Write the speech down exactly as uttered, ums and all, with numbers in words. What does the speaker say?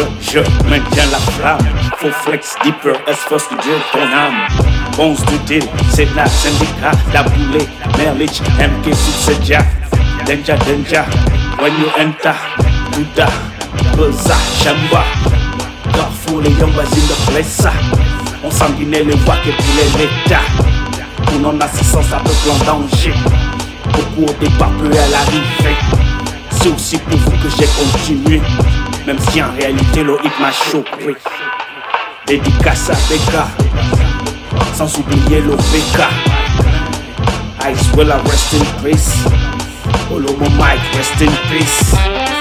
je maintiens la flamme. Faux flex, deeper, esforce que Dieu ton âme. Bonze du deal, c'est la syndicat, la boulée, Merlich, M K Subsedia. Danger, danger, when you enter, Buddha, Beza, Shamba. Carrefour, les yombas in the place. On sanguinait les voix qui pour l'état. Pour non-assistance à peuple en danger. Beaucoup au départ, peu à l'arrivée. C'est aussi pour vous que j'ai continué. Même si en réalité le hit m'a choqué. Dédicace à B K, sans oublier le B K. Ice will I rest in peace. Olomo Mike, rest in peace.